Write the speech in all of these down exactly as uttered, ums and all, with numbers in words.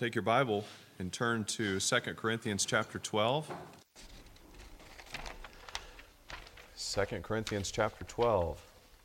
Take your Bible and turn to Second Corinthians chapter twelve. Second Corinthians chapter twelve.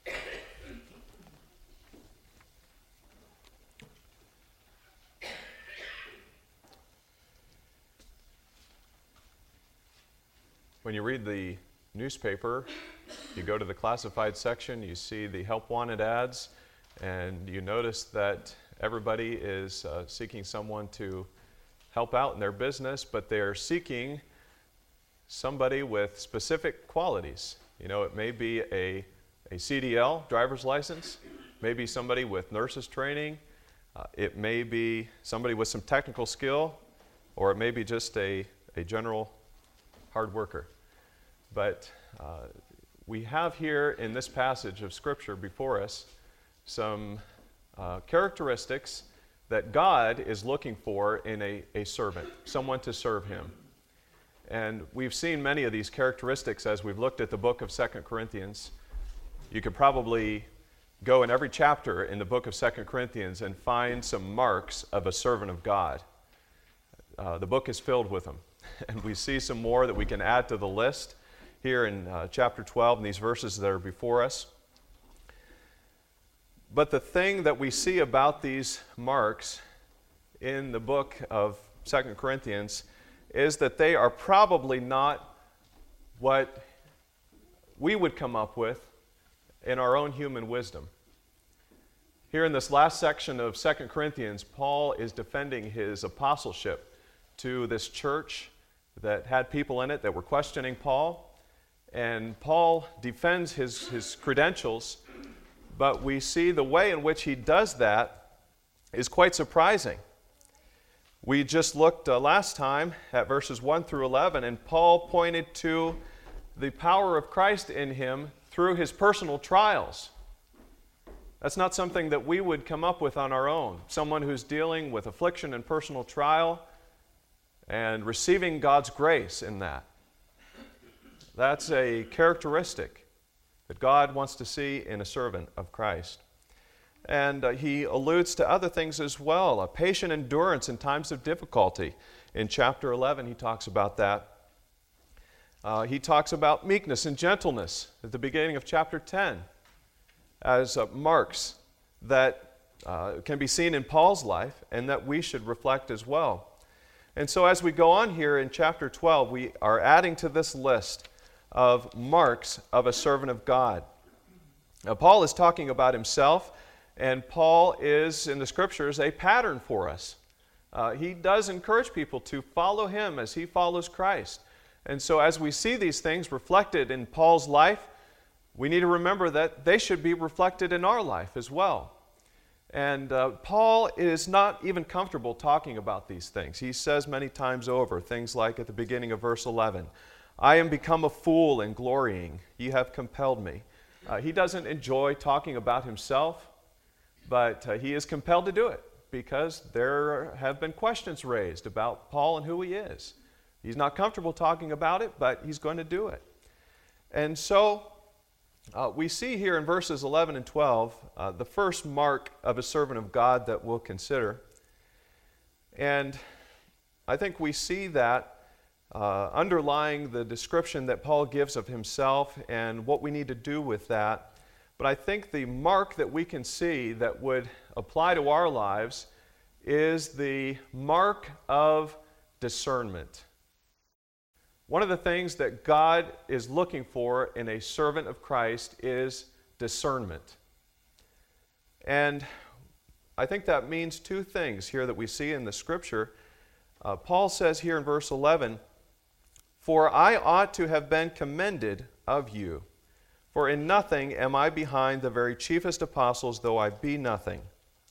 When you read the newspaper, you go to the classified section, you see the help wanted ads, and you notice that everybody is uh, seeking someone to help out in their business, but they're seeking somebody with specific qualities. You know, it may be a, a C D L, driver's license, maybe somebody with nurse's training, uh, it may be somebody with some technical skill, or it may be just a, a general hard worker. But uh, we have here in this passage of Scripture before us some uh, characteristics that God is looking for in a, a servant, someone to serve Him. And we've seen many of these characteristics as we've looked at the book of Second Corinthians. You could probably go in every chapter in the book of Second Corinthians and find some marks of a servant of God. Uh, the book is filled with them. And we see some more that we can add to the list here in uh, chapter twelve in these verses that are before us. But the thing that we see about these marks in the book of Second Corinthians is that they are probably not what we would come up with in our own human wisdom. Here in this last section of Second Corinthians, Paul is defending his apostleship to this church that had people in it that were questioning Paul. And Paul defends his, his credentials, but we see the way in which he does that is quite surprising. We just looked uh, last time at verses one through eleven, and Paul pointed to the power of Christ in him through his personal trials. That's not something that we would come up with on our own. Someone who's dealing with affliction and personal trial and receiving God's grace in that. That's a characteristic that God wants to see in a servant of Christ. And uh, he alludes to other things as well, a patient endurance in times of difficulty. In chapter eleven, he talks about that. Uh, he talks about meekness and gentleness at the beginning of chapter ten as uh, marks that uh, can be seen in Paul's life and that we should reflect as well. And so as we go on here in chapter twelve, we are adding to this list of marks of a servant of God. Now, Paul is talking about himself, and Paul is, in the Scriptures, a pattern for us. Uh, he does encourage people to follow him as he follows Christ. And so as we see these things reflected in Paul's life, we need to remember that they should be reflected in our life as well. And uh, Paul is not even comfortable talking about these things. He says many times over, things like at the beginning of verse eleven, I am become a fool in glorying. Ye have compelled me. Uh, he doesn't enjoy talking about himself, but uh, he is compelled to do it because there have been questions raised about Paul and who he is. He's not comfortable talking about it, but he's going to do it. And so uh, we see here in verses eleven and twelve uh, the first mark of a servant of God that we'll consider. And I think we see that Uh, underlying the description that Paul gives of himself and what we need to do with that. But I think the mark that we can see that would apply to our lives is the mark of discernment. One of the things that God is looking for in a servant of Christ is discernment. And I think that means two things here that we see in the Scripture. Uh, Paul says here in verse eleven, For I ought to have been commended of you, for in nothing am I behind the very chiefest apostles, though I be nothing.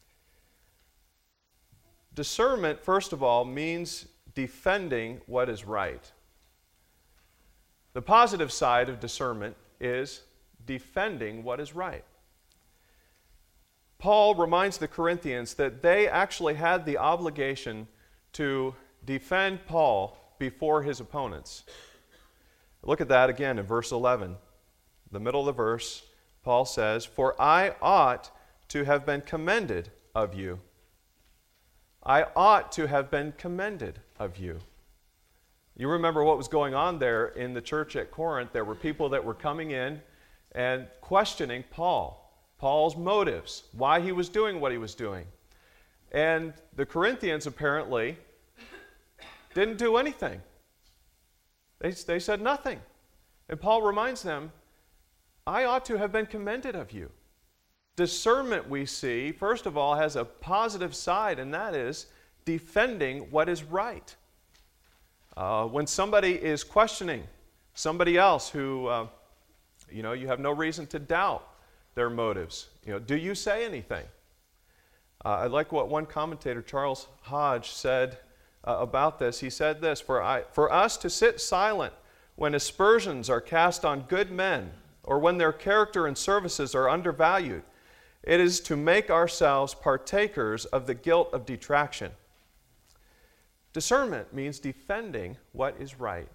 Discernment, first of all, means defending what is right. The positive side of discernment is defending what is right. Paul reminds the Corinthians that they actually had the obligation to defend Paul before his opponents. Look at that again in verse eleven. The middle of the verse, Paul says, For I ought to have been commended of you. I ought to have been commended of you. You remember what was going on there in the church at Corinth. There were people that were coming in and questioning Paul, Paul's motives, why he was doing what he was doing. And the Corinthians apparently didn't do anything. They, they said nothing. And Paul reminds them, I ought to have been commended of you. Discernment, we see, first of all, has a positive side, and that is defending what is right. Uh, when somebody is questioning somebody else who, uh, you know, you have no reason to doubt their motives, you know, do you say anything? Uh, I like what one commentator, Charles Hodge, said uh, about this. He said this, for, I, for us to sit silent when aspersions are cast on good men, or when their character and services are undervalued, it is to make ourselves partakers of the guilt of detraction. Discernment means defending what is right.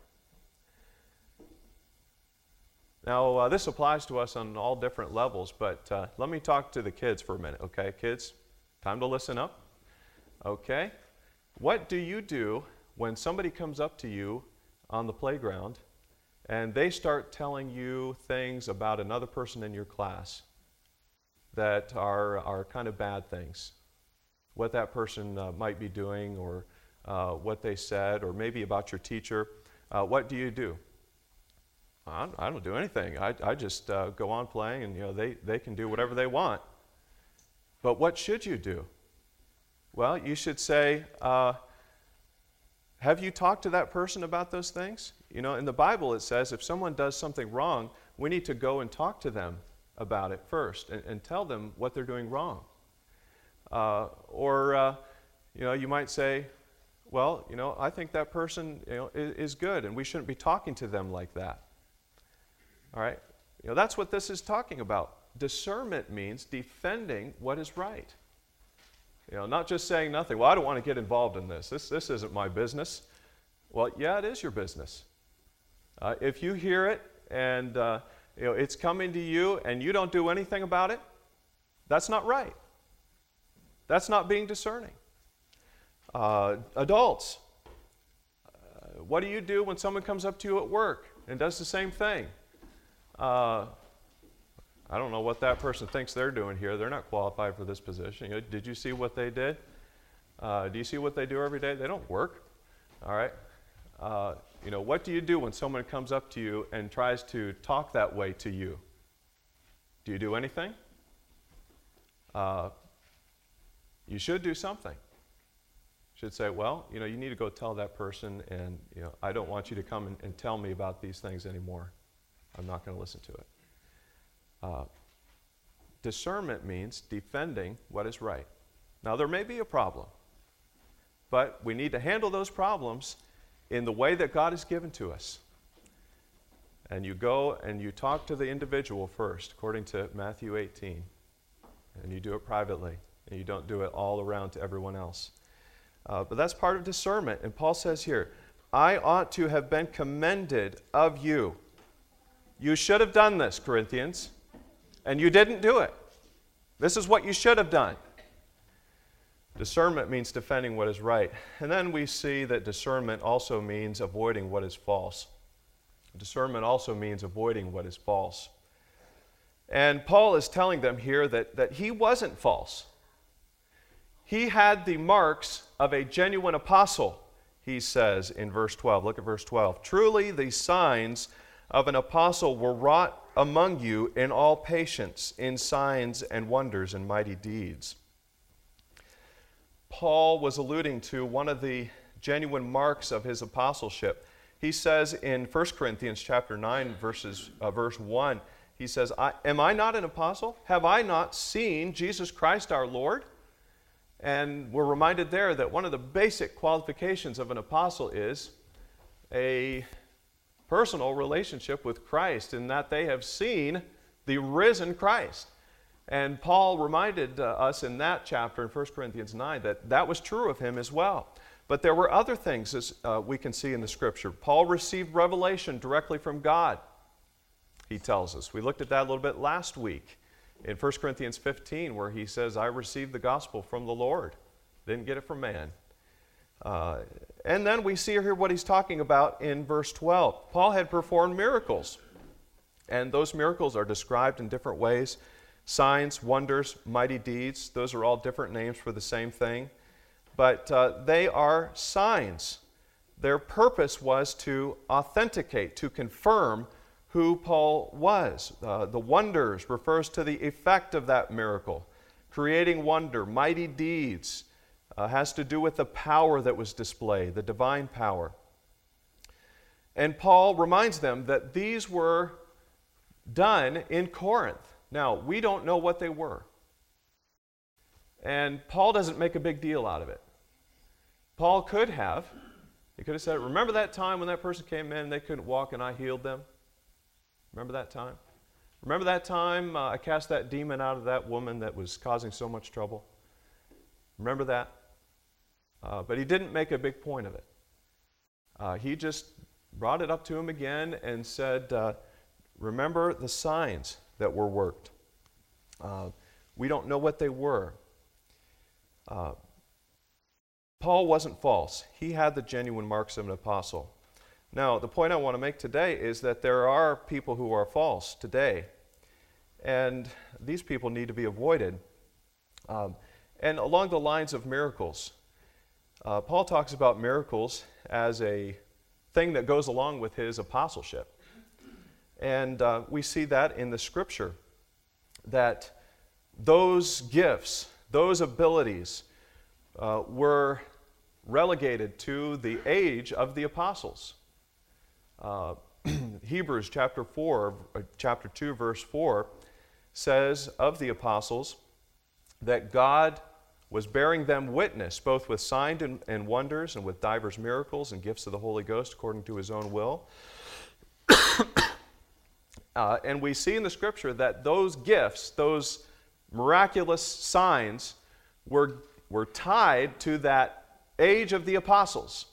Now, uh, this applies to us on all different levels, but uh, let me talk to the kids for a minute, okay? Kids, time to listen up. Okay? What do you do when somebody comes up to you on the playground and they start telling you things about another person in your class that are, are kind of bad things? What that person uh, might be doing, or uh, what they said, or maybe about your teacher. Uh, what do you do? I don't, I don't do anything. I, I just uh, go on playing, and you know they, they can do whatever they want. But what should you do? Well, you should say, uh, have you talked to that person about those things? You know, in the Bible it says if someone does something wrong, we need to go and talk to them about it first and, and tell them what they're doing wrong. Uh, or, uh, you know, you might say, well, you know, I think that person, you know, is, is good, and we shouldn't be talking to them like that. All right? You know, that's what this is talking about. Discernment means defending what is right. You know, not just saying nothing. Well, I don't want to get involved in this. This, this isn't my business. Well, yeah, it is your business. Uh, if you hear it and uh, you know it's coming to you and you don't do anything about it, that's not right. That's not being discerning. Uh, adults, uh, what do you do when someone comes up to you at work and does the same thing? Uh, I don't know what that person thinks they're doing here. They're not qualified for this position. You know, did you see what they did? Uh, do you see what they do every day? They don't work. All right. Uh, you know, what do you do when someone comes up to you and tries to talk that way to you? Do you do anything? Uh, you should do something. You should say, well, you know, you need to go tell that person, and you know, I don't want you to come and, and tell me about these things anymore. I'm not going to listen to it. Uh, discernment means defending what is right. Now, there may be a problem, but we need to handle those problems in the way that God has given to us. And you go and you talk to the individual first, according to Matthew eighteen. And you do it privately, and you don't do it all around to everyone else. Uh, but that's part of discernment. And Paul says here, I ought to have been commended of you. You should have done this, Corinthians, and you didn't do it. This is what you should have done. Discernment means defending what is right. And then we see that discernment also means avoiding what is false. Discernment also means avoiding what is false. And Paul is telling them here that, that he wasn't false. He had the marks of a genuine apostle, he says in verse twelve. Look at verse twelve. Truly the signs of an apostle were wrought among you in all patience, in signs and wonders and mighty deeds. Paul was alluding to one of the genuine marks of his apostleship. He says in First Corinthians chapter nine, verses, uh, verse one, he says, I, am I not an apostle? Have I not seen Jesus Christ our Lord? And we're reminded there that one of the basic qualifications of an apostle is a personal relationship with Christ, in that they have seen the risen Christ. And Paul reminded uh, us in that chapter in First Corinthians nine that that was true of him as well. But there were other things as uh, we can see in the Scripture. Paul received revelation directly from God, he tells us. We looked at that a little bit last week in First Corinthians fifteen, where he says, I received the gospel from the Lord. Didn't get it from man. Uh, and then we see here what he's talking about in verse twelve. Paul had performed miracles, and those miracles are described in different ways. Signs, wonders, mighty deeds, those are all different names for the same thing. But uh, they are signs. Their purpose was to authenticate, to confirm who Paul was. Uh, the wonders refers to the effect of that miracle. Creating wonder, mighty deeds, uh, has to do with the power that was displayed, the divine power. And Paul reminds them that these were done in Corinth. Now, we don't know what they were. And Paul doesn't make a big deal out of it. Paul could have. He could have said, remember that time when that person came in and they couldn't walk and I healed them? Remember that time? Remember that time uh, I cast that demon out of that woman that was causing so much trouble? Remember that? Uh, but he didn't make a big point of it. Uh, he just brought it up to him again and said, uh, remember the signs that were worked. Uh, we don't know what they were. Uh, Paul wasn't false. He had the genuine marks of an apostle. Now, the point I want to make today is that there are people who are false today, and these people need to be avoided. Um, and along the lines of miracles, uh, Paul talks about miracles as a thing that goes along with his apostleship. And uh, we see that in the Scripture, that those gifts, those abilities uh, were relegated to the age of the apostles. Uh, Hebrews chapter four, uh, chapter two, verse four says of the apostles that God was bearing them witness, both with signs and, and wonders, and with divers miracles and gifts of the Holy Ghost according to his own will. uh, and we see in the Scripture that those gifts, those miraculous signs, were, were tied to that age of the apostles.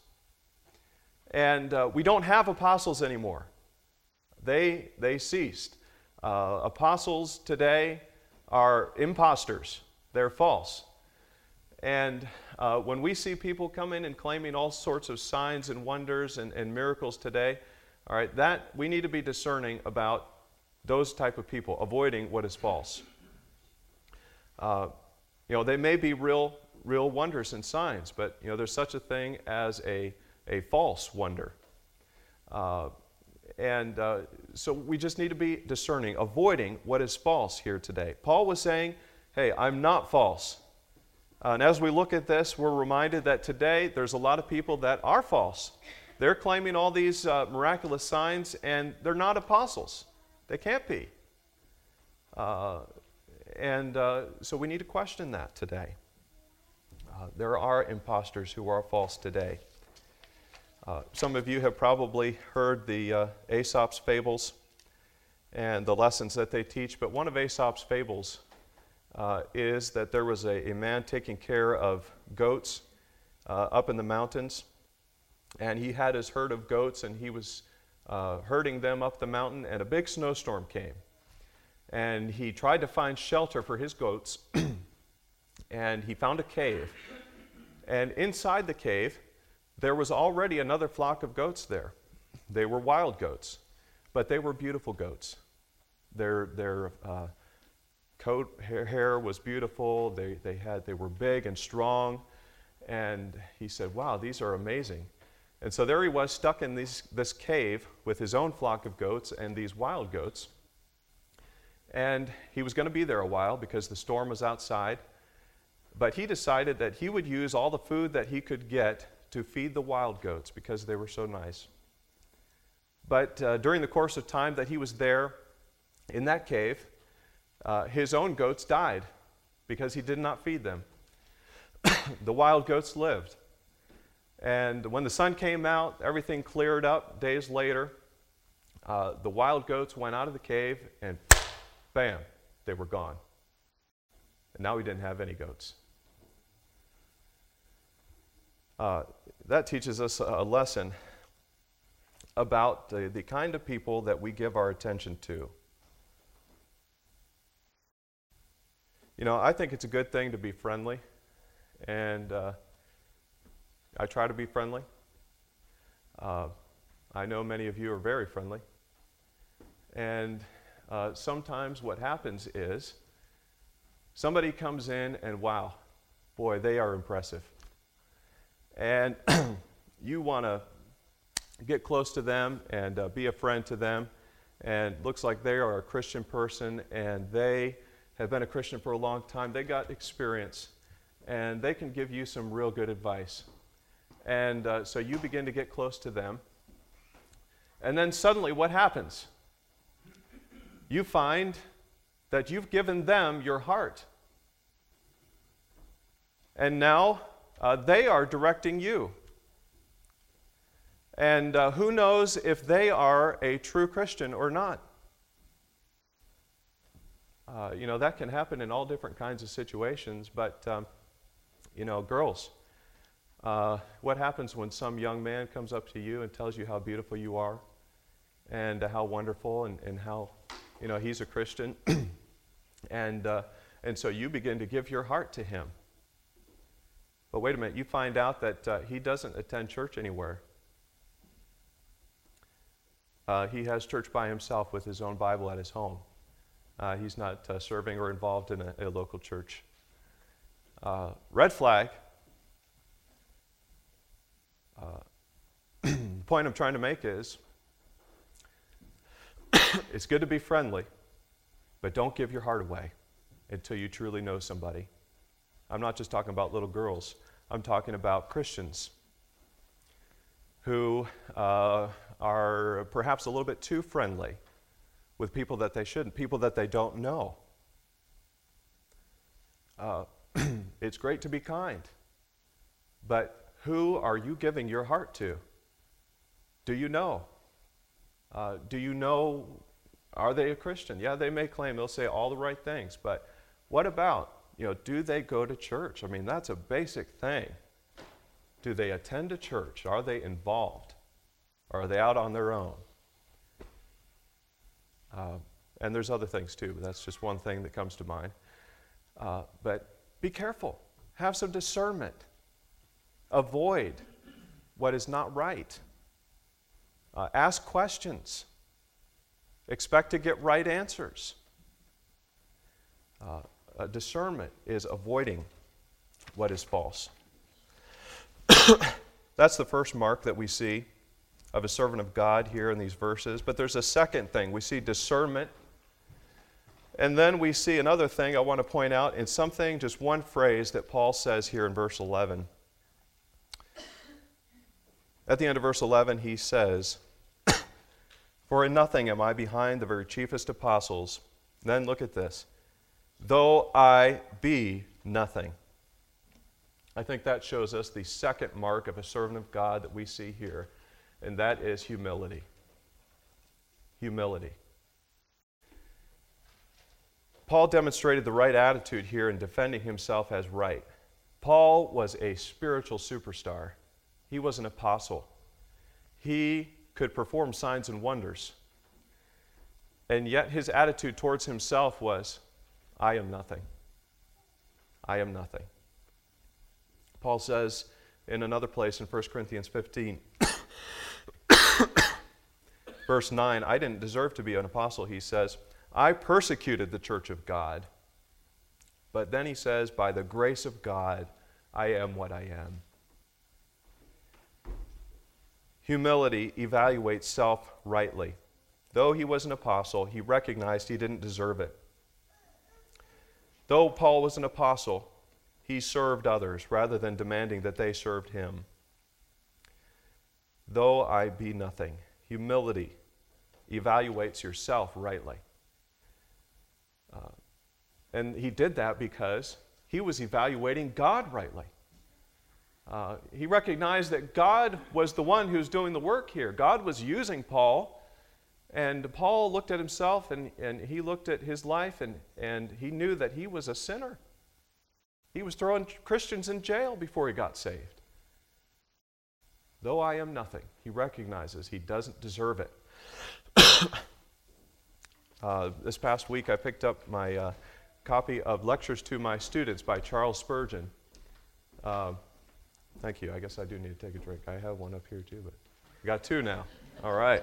And uh, we don't have apostles anymore. They, they ceased. Uh, apostles today are imposters. They're false. And uh, when we see people come in and claiming all sorts of signs and wonders and, and miracles today, all right, that we need to be discerning about those type of people, avoiding what is false. Uh, you know, they may be real, real wonders and signs, but you know, there's such a thing as a a false wonder. Uh, and uh, so we just need to be discerning, avoiding what is false here today. Paul was saying, hey, I'm not false. Uh, and as we look at this, we're reminded that today there's a lot of people that are false. They're claiming all these uh, miraculous signs, and they're not apostles. They can't be. Uh, and uh, so we need to question that today. Uh, there are imposters who are false today. Uh, some of you have probably heard the uh, Aesop's fables and the lessons that they teach, but one of Aesop's fables uh, is that there was a, a man taking care of goats uh, up in the mountains, and he had his herd of goats, and he was uh, herding them up the mountain, and a big snowstorm came. And he tried to find shelter for his goats, and he found a cave. And inside the cave, there was already another flock of goats there. They were wild goats, but they were beautiful goats. Their, their uh, coat hair, hair was beautiful. They, they, had, they were big and strong. And he said, wow, these are amazing. And so there he was, stuck in these, this cave with his own flock of goats and these wild goats. And he was going to be there a while because the storm was outside. But he decided that he would use all the food that he could get to feed the wild goats because they were so nice. But uh, during the course of time that he was there in that cave, uh, his own goats died because he did not feed them. The wild goats lived. And when the sun came out, everything cleared up days later. Uh, the wild goats went out of the cave and bam, they were gone. And now he didn't have any goats. Uh, that teaches us a lesson about the, the kind of people that we give our attention to. You know, I think it's a good thing to be friendly and uh, I try to be friendly. Uh, I know many of you are very friendly. And uh, sometimes what happens is somebody comes in and wow, boy, they are impressive. And you want to get close to them and uh, be a friend to them. And it looks like they are a Christian person and they have been a Christian for a long time. They got experience and they can give you some real good advice. And uh, so you begin to get close to them. And then suddenly what happens? You find that you've given them your heart. And now uh, they are directing you. And uh, who knows if they are a true Christian or not? Uh, you know, that can happen in all different kinds of situations, but, um, you know, girls, uh, what happens when some young man comes up to you and tells you how beautiful you are and uh, how wonderful and, and how, you know, he's a Christian, and, uh, and so you begin to give your heart to him. But wait a minute, you find out that uh, he doesn't attend church anywhere. Uh, he has church by himself with his own Bible at his home. Uh, he's not uh, serving or involved in a, a local church. Uh, red flag. Uh, the point I'm trying to make is, it's good to be friendly, but don't give your heart away until you truly know somebody. I'm not just talking about little girls. I'm talking about Christians who uh, are perhaps a little bit too friendly with people that they shouldn't, people that they don't know. Uh, it's great to be kind, but who are you giving your heart to? Do you know? Uh, do you know, are they a Christian? Yeah, they may claim, they'll say all the right things, but what about, you know, do they go to church? I mean, that's a basic thing. Do they attend a church? Are they involved? Or are they out on their own? Uh, and there's other things too, but that's just one thing that comes to mind. Uh, but be careful. Have some discernment. Avoid what is not right. Uh, ask questions. Expect to get right answers. Uh, uh, discernment is avoiding what is false. That's the first mark that we see of a servant of God here in these verses. But there's a second thing. We see discernment. And then we see another thing I want to point out in something, just one phrase that Paul says here in verse eleven. At the end of verse eleven, he says, "For in nothing am I behind the very chiefest apostles." Then look at this. "Though I be nothing." I think that shows us the second mark of a servant of God that we see here, and that is humility. Humility. Paul demonstrated the right attitude here in defending himself as right. Paul was a spiritual superstar. He was an apostle. He could perform signs and wonders. And yet his attitude towards himself was, I am nothing. I am nothing. Paul says in another place in First Corinthians fifteen, verse nine, I didn't deserve to be an apostle, he says. I persecuted the church of God. But then he says, by the grace of God, I am what I am. Humility evaluates self rightly. Though he was an apostle, he recognized he didn't deserve it. Though Paul was an apostle, he served others rather than demanding that they served him. Though I be nothing, humility evaluates yourself rightly. Uh, and he did that because he was evaluating God rightly. Uh, he recognized that God was the one who's doing the work here. God was using Paul, and Paul looked at himself and, and he looked at his life and, and he knew that he was a sinner. He was throwing Christians in jail before he got saved. Though I am nothing, he recognizes he doesn't deserve it. uh, this past week I picked up my uh, copy of Lectures to My Students by Charles Spurgeon. Uh, thank you. I guess I do need to take a drink. I have one up here too, but I got two now. All right.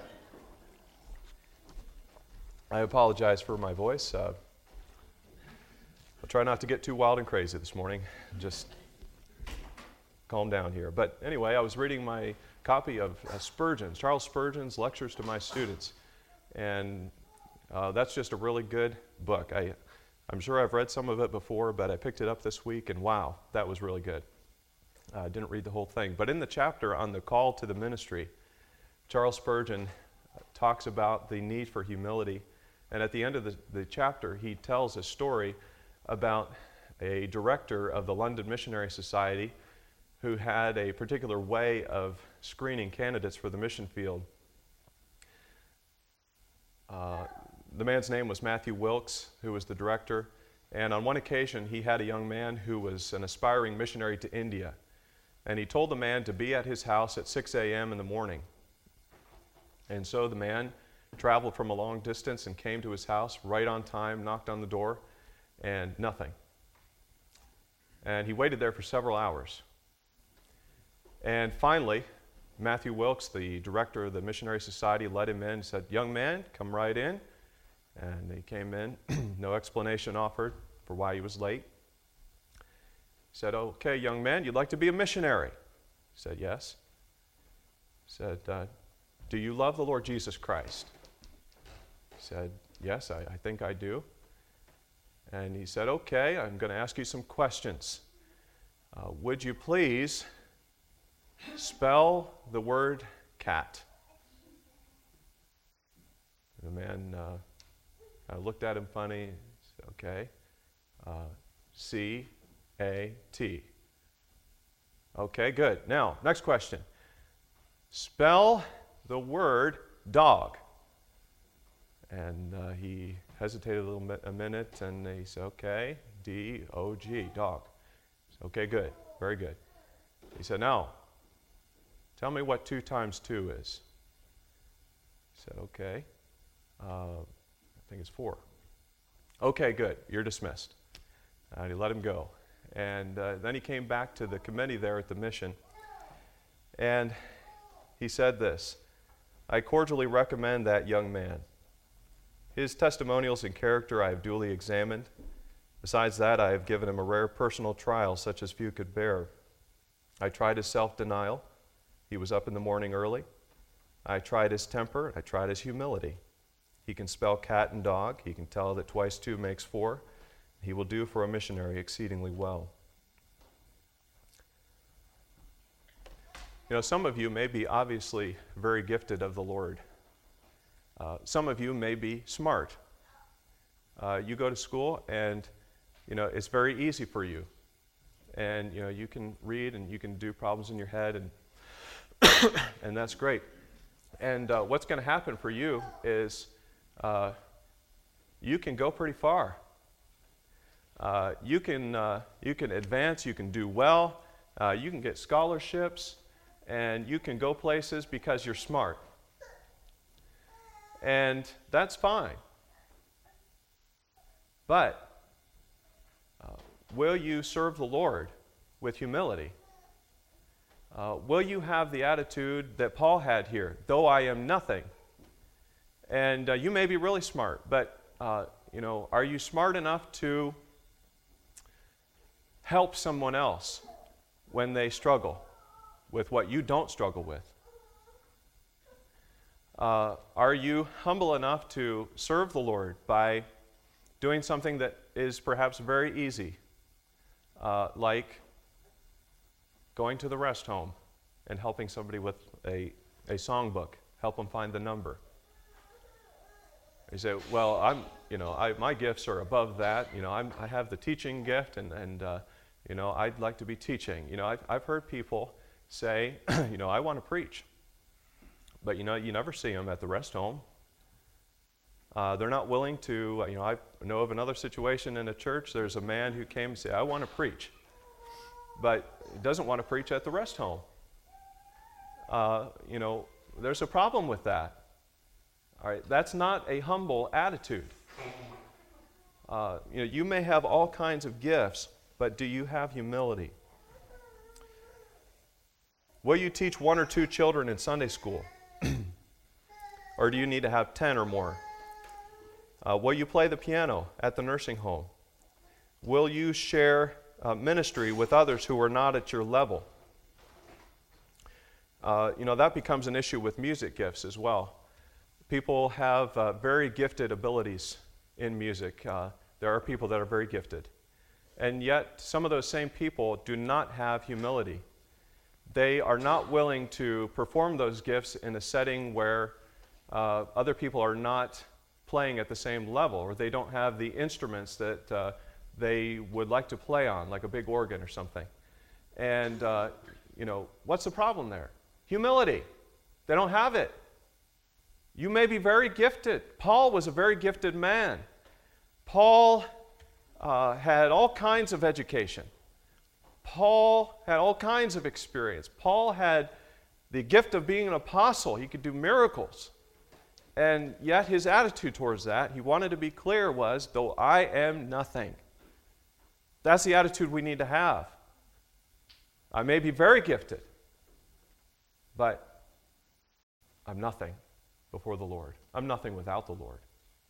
I apologize for my voice. Uh, I'll try not to get too wild and crazy this morning. Just calm down here. But anyway, I was reading my copy of uh, Spurgeon's, Charles Spurgeon's Lectures to My Students. And uh, that's just a really good book. I, I'm sure I've read some of it before, but I picked it up this week, and wow, that was really good. I uh, didn't read the whole thing. But in the chapter on the call to the ministry, Charles Spurgeon talks about the need for humility. And at the end of the, the chapter, he tells a story about a director of the London Missionary Society who had a particular way of screening candidates for the mission field. Uh, the man's name was Matthew Wilkes, who was the director, and on one occasion he had a young man who was an aspiring missionary to India, and he told the man to be at his house at six a.m. in the morning. And so the man traveled from a long distance and came to his house right on time, knocked on the door, and nothing. And he waited there for several hours. And finally, Matthew Wilkes, the director of the Missionary Society, let him in and said, "Young man, come right in." And he came in, no explanation offered for why he was late. He said, "Okay, young man, you'd like to be a missionary?" He said, "Yes." He said, uh, "Do you love the Lord Jesus Christ?" He said, "Yes, I, I think I do." And he said, "Okay, I'm going to ask you some questions. Uh, would you please spell the word cat?" The man uh, kind of looked at him funny. Said, "Okay, uh, C A T. Okay, good. Now, next question. Spell the word dog." And uh, he hesitated a little mi- a minute, and he said, "Okay, D O G, dog." Said, "Okay, good, very good." He said, "Now, tell me what two times two is." He said, "Okay, uh, I think it's four." "Okay, good, you're dismissed." And he let him go. And uh, then he came back to the committee there at the mission, and he said this: "I cordially recommend that young man. His testimonials and character I have duly examined. Besides that, I have given him a rare personal trial such as few could bear. I tried his self-denial. He was up in the morning early. I tried his temper. I tried his humility. He can spell cat and dog. He can tell that twice two makes four. He will do for a missionary exceedingly well." You know, some of you may be obviously very gifted of the Lord. Uh, some of you may be smart. Uh, you go to school and, you know, it's very easy for you. And, you know, you can read and you can do problems in your head, and and that's great. And uh, what's going to happen for you is uh, you can go pretty far. Uh, you can uh, you can advance, you can do well, uh, you can get scholarships, and you can go places because you're smart. And that's fine. But uh, will you serve the Lord with humility? Uh, will you have the attitude that Paul had here, "Though I am nothing"? And uh, you may be really smart, but uh, you know, are you smart enough to help someone else when they struggle with what you don't struggle with? Uh, are you humble enough to serve the Lord by doing something that is perhaps very easy, uh, like going to the rest home and helping somebody with a, a songbook, help them find the number? You say, "Well, I'm, you know, I, my gifts are above that. You know, I'm, I have the teaching gift, and, and uh, you know, I'd like to be teaching." You know, I've, I've heard people say, you know, "I want to preach." But, you know, you never see them at the rest home. Uh, they're not willing to, you know, I know of another situation in a church. There's a man who came and said, "I want to preach," but he doesn't want to preach at the rest home. Uh, you know, there's a problem with that. All right, that's not a humble attitude. Uh, you know, you may have all kinds of gifts, but do you have humility? Will you teach one or two children in Sunday school? Or do you need to have ten or more? Uh, will you play the piano at the nursing home? Will you share uh, ministry with others who are not at your level? Uh, you know, that becomes an issue with music gifts as well. People have uh, very gifted abilities in music. Uh, there are people that are very gifted. And yet, some of those same people do not have humility. They are not willing to perform those gifts in a setting where uh, other people are not playing at the same level, or they don't have the instruments that uh, they would like to play on, like a big organ or something. And, uh, you know, what's the problem there? Humility. They don't have it. You may be very gifted. Paul was a very gifted man. Paul uh, had all kinds of education. Paul had all kinds of experience. Paul had the gift of being an apostle. He could do miracles. And yet his attitude towards that, he wanted to be clear, was, though I am nothing. That's the attitude we need to have. I may be very gifted, but I'm nothing before the Lord. I'm nothing without the Lord.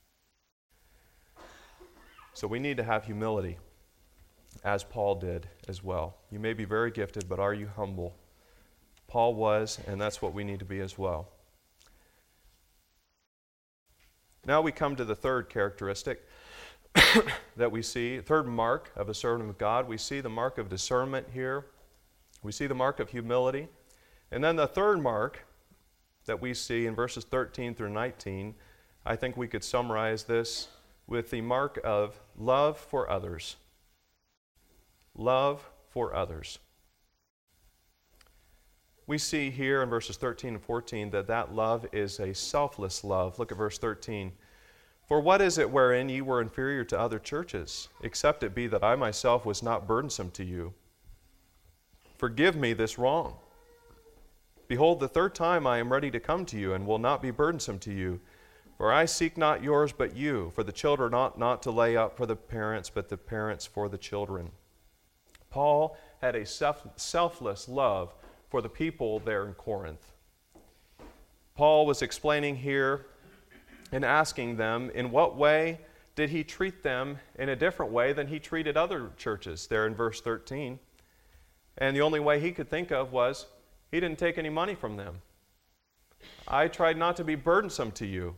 So we need to have humility, as Paul did as well. You may be very gifted, but are you humble? Paul was, and that's what we need to be as well. Now we come to the third characteristic that we see, third mark of a servant of God. We see the mark of discernment here. We see the mark of humility. And then the third mark that we see in verses thirteen through nineteen, I think we could summarize this with the mark of love for others. Love for others. We see here in verses thirteen and fourteen that that love is a selfless love. Look at verse thirteen. For what is it wherein ye were inferior to other churches, except it be that I myself was not burdensome to you? Forgive me this wrong. Behold, the third time I am ready to come to you, and will not be burdensome to you. For I seek not yours, but you. For the children ought not to lay up for the parents, but the parents for the children. Paul had a self- selfless love for the people there in Corinth. Paul was explaining here and asking them, in what way did he treat them in a different way than he treated other churches there in verse thirteen? And the only way he could think of was, he didn't take any money from them. I tried not to be burdensome to you.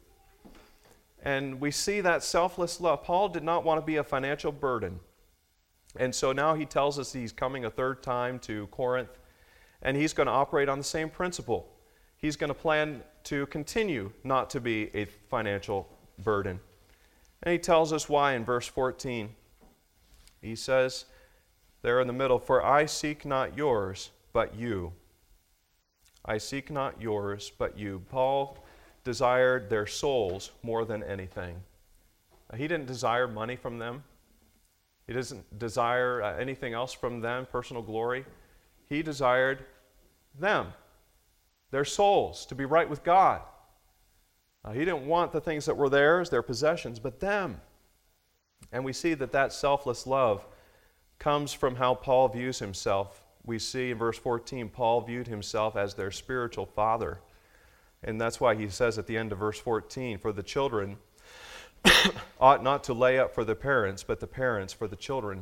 And we see that selfless love. Paul did not want to be a financial burden. And so now he tells us he's coming a third time to Corinth, and he's going to operate on the same principle. He's going to plan to continue not to be a financial burden. And he tells us why in verse fourteen. He says there in the middle, for I seek not yours, but you. I seek not yours, but you. Paul desired their souls more than anything. He didn't desire money from them. He doesn't desire uh, anything else from them, personal glory. He desired them, their souls, to be right with God. Uh, he didn't want the things that were theirs, their possessions, but them. And we see that that selfless love comes from how Paul views himself. We see in verse fourteen, Paul viewed himself as their spiritual father. And that's why he says at the end of verse fourteen, for the children ought not to lay up for the parents, but the parents for the children.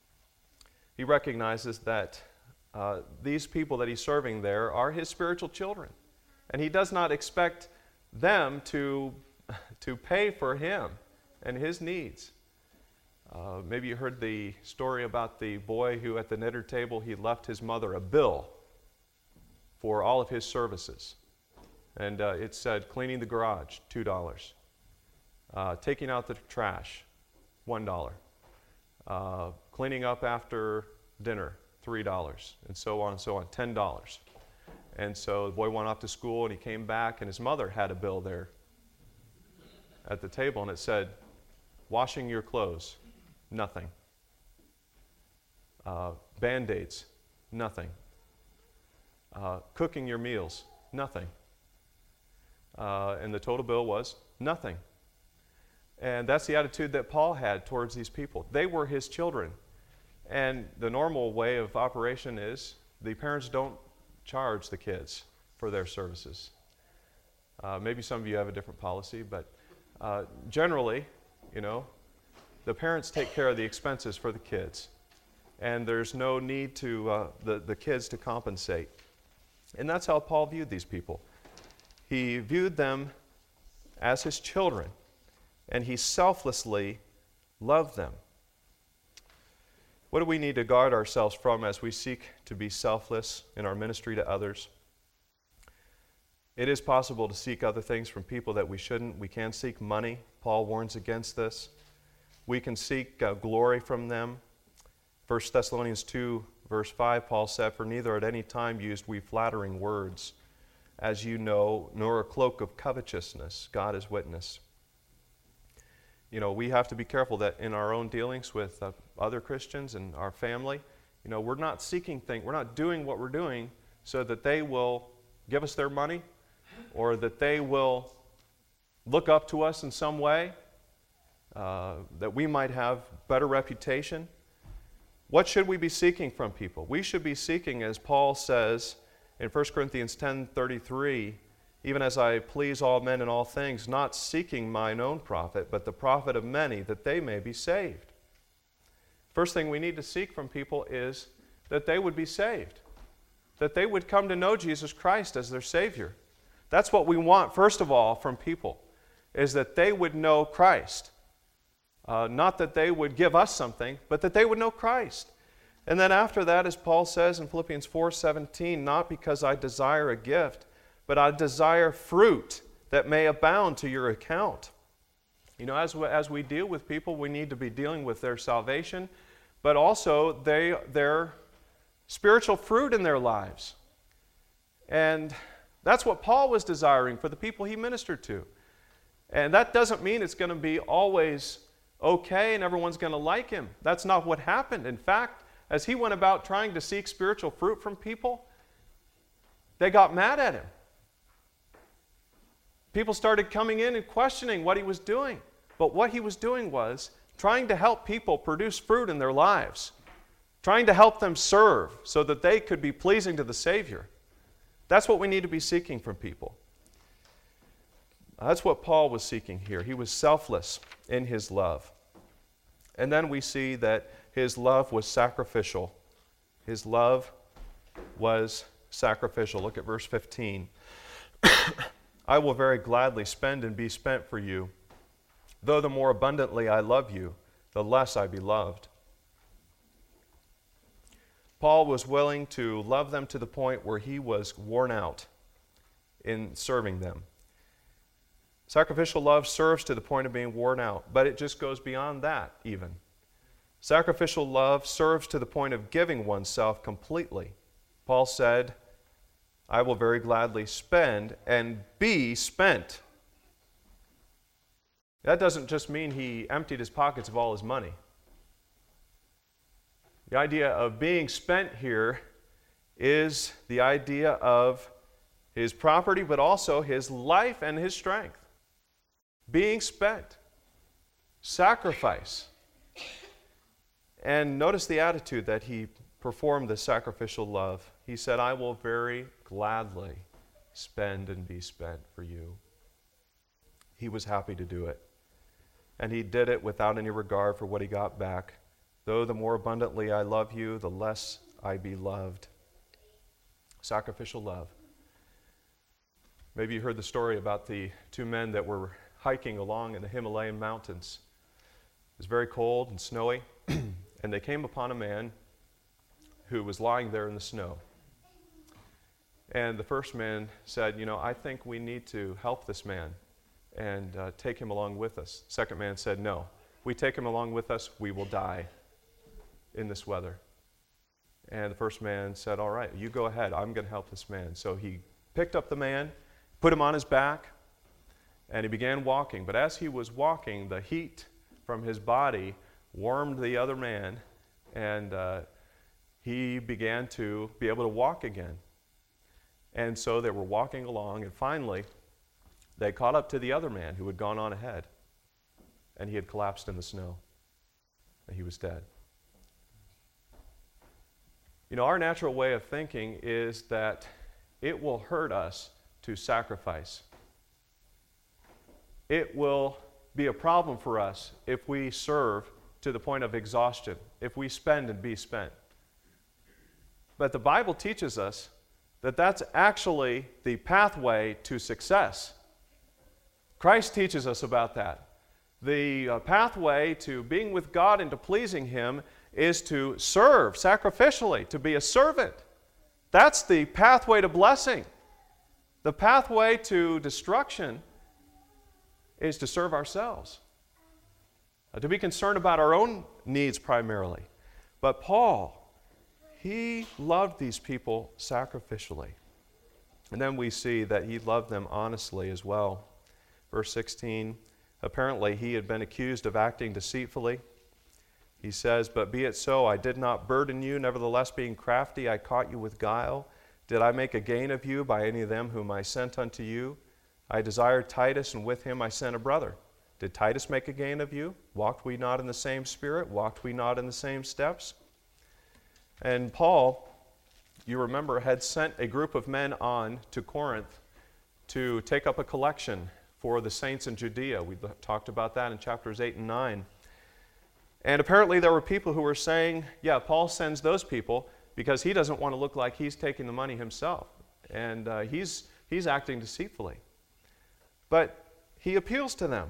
He recognizes that uh, these people that he's serving there are his spiritual children. And he does not expect them to, to pay for him and his needs. Uh, maybe you heard the story about the boy who at the dinner table, he left his mother a bill for all of his services. And uh, it said, cleaning the garage, two dollars. Uh, taking out the trash, one dollar. Uh, cleaning up after dinner, three dollars. And so on and so on, ten dollars. And so the boy went off to school and he came back and his mother had a bill there at the table and it said, washing your clothes, nothing. Uh, Band-Aids, nothing. Uh, cooking your meals, nothing. Uh, and the total bill was nothing. And that's the attitude that Paul had towards these people. They were his children. And the normal way of operation is the parents don't charge the kids for their services. Uh, maybe some of you have a different policy, but uh, generally, you know, the parents take care of the expenses for the kids, and there's no need to uh, the, the kids to compensate. And that's how Paul viewed these people. He viewed them as his children, and he selflessly loved them. What do we need to guard ourselves from as we seek to be selfless in our ministry to others? It is possible to seek other things from people that we shouldn't. We can seek money. Paul warns against this. We can seek uh, glory from them. First Thessalonians two, verse five, Paul said, "For neither at any time used we flattering words, as you know, nor a cloak of covetousness. God is witness." You know, we have to be careful that in our own dealings with uh, other Christians and our family, you know, we're not seeking things, we're not doing what we're doing so that they will give us their money or that they will look up to us in some way, uh, that we might have better reputation. What should we be seeking from people? We should be seeking, as Paul says in First Corinthians ten thirty-three, "Even as I please all men in all things, not seeking mine own profit, but the profit of many, that they may be saved." First thing we need to seek from people is that they would be saved, that they would come to know Jesus Christ as their Savior. That's what we want, first of all, from people, is that they would know Christ. Uh, not that they would give us something, but that they would know Christ. And then after that, as Paul says in Philippians four seventeen, "Not because I desire a gift, but I desire fruit that may abound to your account." You know, as we, as we deal with people, we need to be dealing with their salvation, but also they, their spiritual fruit in their lives. And that's what Paul was desiring for the people he ministered to. And that doesn't mean it's going to be always okay and everyone's going to like him. That's not what happened. In fact, as he went about trying to seek spiritual fruit from people, they got mad at him. People started coming in and questioning what he was doing. But what he was doing was trying to help people produce fruit in their lives, trying to help them serve so that they could be pleasing to the Savior. That's what we need to be seeking from people. That's what Paul was seeking here. He was selfless in his love. And then we see that his love was sacrificial. His love was sacrificial. Look at verse fifteen. "I will very gladly spend and be spent for you. Though the more abundantly I love you, the less I be loved." Paul was willing to love them to the point where he was worn out in serving them. Sacrificial love serves to the point of being worn out, but it just goes beyond that even. Sacrificial love serves to the point of giving oneself completely. Paul said, "I will very gladly spend and be spent." That doesn't just mean he emptied his pockets of all his money. The idea of being spent here is the idea of his property, but also his life and his strength. Being spent. Sacrifice. And notice the attitude that he performed the sacrificial love. He said, "I will very gladly spend and be spent for you." He was happy to do it. And he did it without any regard for what he got back. "Though the more abundantly I love you, the less I be loved." Sacrificial love. Maybe you heard the story about the two men that were hiking along in the Himalayan mountains. It was very cold and snowy, and they came upon a man who was lying there in the snow. And the first man said, "You know, I think we need to help this man and uh, take him along with us." The second man said, "No, if we take him along with us, we will die in this weather." And the first man said, "All right, you go ahead. I'm going to help this man." So he picked up the man, put him on his back, and he began walking. But as he was walking, the heat from his body warmed the other man, and uh, he began to be able to walk again. And so they were walking along, and finally they caught up to the other man who had gone on ahead, and he had collapsed in the snow, and he was dead. You know, our natural way of thinking is that it will hurt us to sacrifice. It will be a problem for us if we serve to the point of exhaustion, if we spend and be spent. But the Bible teaches us that that's actually the pathway to success. Christ teaches us about that. The uh, pathway to being with God and to pleasing Him is to serve sacrificially, to be a servant. That's the pathway to blessing. The pathway to destruction is to serve ourselves, uh, to be concerned about our own needs primarily. But Paul, he loved these people sacrificially. And then we see that he loved them honestly as well. Verse sixteen, apparently he had been accused of acting deceitfully. He says, "But be it so, I did not burden you, nevertheless being crafty, I caught you with guile. Did I make a gain of you by any of them whom I sent unto you? I desired Titus, and with him I sent a brother. Did Titus make a gain of you? Walked we not in the same spirit? Walked we not in the same steps?" And Paul, you remember, had sent a group of men on to Corinth to take up a collection for the saints in Judea. We talked about that in chapters eight and nine. And apparently there were people who were saying, yeah, Paul sends those people because he doesn't want to look like he's taking the money himself. And uh, he's, he's acting deceitfully. But he appeals to them.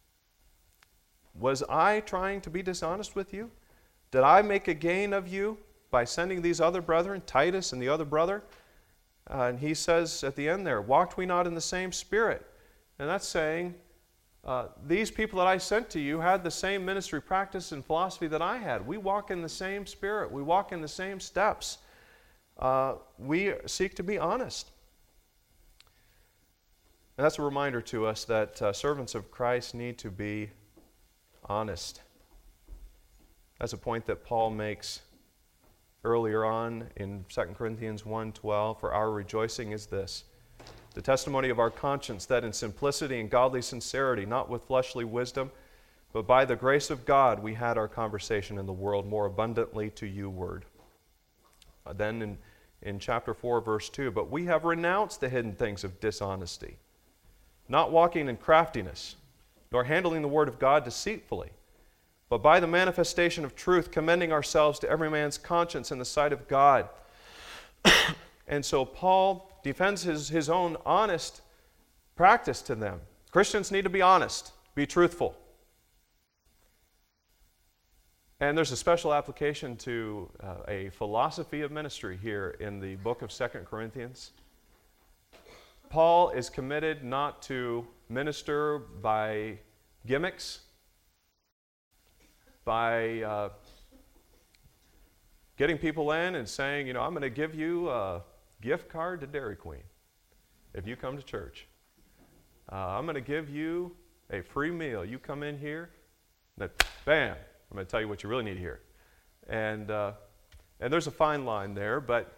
Was I trying to be dishonest with you? Did I make a gain of you by sending these other brethren, Titus and the other brother? Uh, and he says at the end there, walked we not in the same spirit? And that's saying, uh, these people that I sent to you had the same ministry practice and philosophy that I had. We walk in the same spirit. We walk in the same steps. Uh, we seek to be honest. And that's a reminder to us that uh, servants of Christ need to be honest. That's a point that Paul makes earlier on in Second Corinthians one twelve. For our rejoicing is this, the testimony of our conscience, that in simplicity and godly sincerity, not with fleshly wisdom, but by the grace of God, we had our conversation in the world more abundantly to you word. Uh, then in, in chapter four, verse two, but we have renounced the hidden things of dishonesty, not walking in craftiness, nor handling the word of God deceitfully, but by the manifestation of truth, commending ourselves to every man's conscience in the sight of God. And so Paul defends his, his own honest practice to them. Christians need to be honest, be truthful. And there's a special application to uh, a philosophy of ministry here in the book of Second Corinthians. Paul is committed not to minister by gimmicks, by uh, getting people in and saying, you know, I'm going to give you a gift card to Dairy Queen if you come to church. Uh, I'm going to give you a free meal. You come in here, and then, bam, I'm going to tell you what you really need to hear. And, uh, and there's a fine line there, but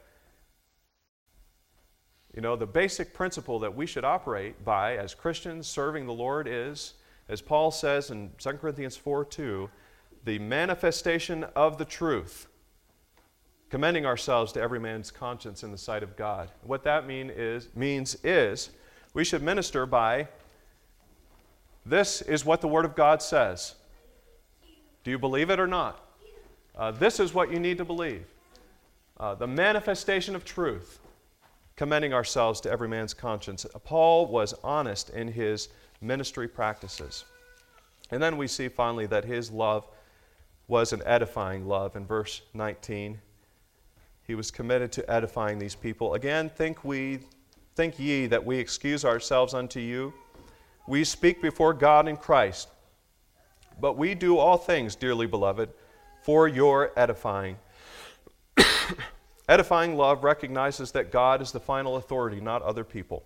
you know, the basic principle that we should operate by as Christians serving the Lord is, as Paul says in Second Corinthians four two, the manifestation of the truth, commending ourselves to every man's conscience in the sight of God. What that mean is, means is we should minister by, this is what the Word of God says. Do you believe it or not? Uh, this is what you need to believe. Uh, the manifestation of truth, commending ourselves to every man's conscience. Paul was honest in his ministry practices. And then we see finally that his love was an edifying love. In verse nineteen, he was committed to edifying these people. Again, think we, think ye that we excuse ourselves unto you. We speak before God in Christ. But we do all things, dearly beloved, for your edifying. Edifying love recognizes that God is the final authority, not other people.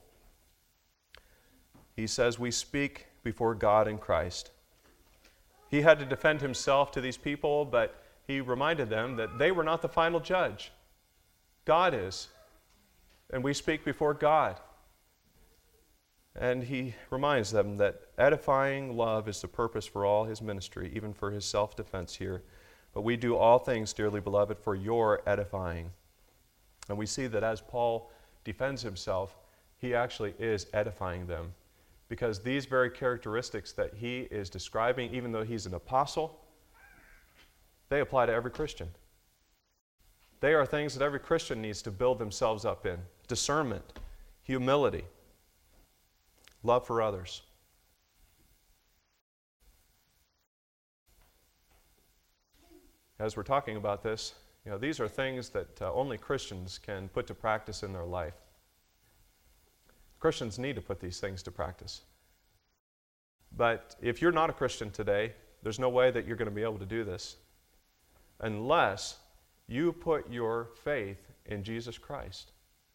He says we speak before God in Christ. He had to defend himself to these people, but he reminded them that they were not the final judge. God is. And we speak before God. And he reminds them that edifying love is the purpose for all his ministry, even for his self-defense here. But we do all things, dearly beloved, for your edifying. And we see that as Paul defends himself, he actually is edifying them. Because these very characteristics that he is describing, even though he's an apostle, they apply to every Christian. They are things that every Christian needs to build themselves up in. Discernment, humility, love for others. As we're talking about this, you know, these are things that uh, only Christians can put to practice in their life. Christians need to put these things to practice. But if you're not a Christian today, there's no way that you're going to be able to do this unless you put your faith in Jesus Christ.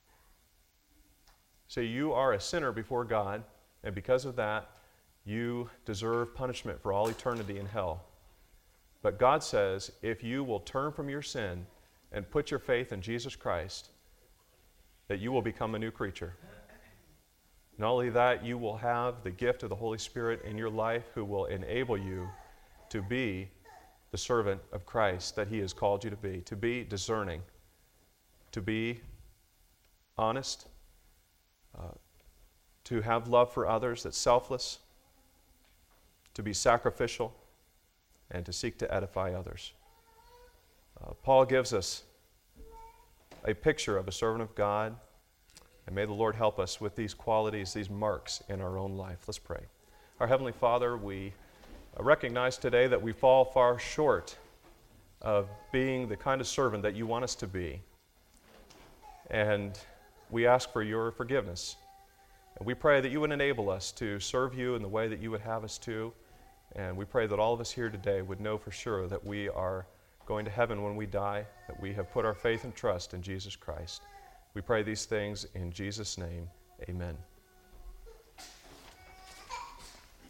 So you are a sinner before God, and because of that, you deserve punishment for all eternity in hell. But God says, if you will turn from your sin and put your faith in Jesus Christ, that you will become a new creature. Not only that, you will have the gift of the Holy Spirit in your life who will enable you to be the servant of Christ that he has called you to be, to be discerning, to be honest, uh, to have love for others that's selfless, to be sacrificial, and to seek to edify others. Uh, Paul gives us a picture of a servant of God, and may the Lord help us with these qualities, these marks in our own life. Let's pray. Our Heavenly Father, we recognize today that we fall far short of being the kind of servant that you want us to be. And we ask for your forgiveness. And we pray that you would enable us to serve you in the way that you would have us to. And we pray that all of us here today would know for sure that we are going to heaven when we die, that we have put our faith and trust in Jesus Christ. We pray these things in Jesus' name. Amen.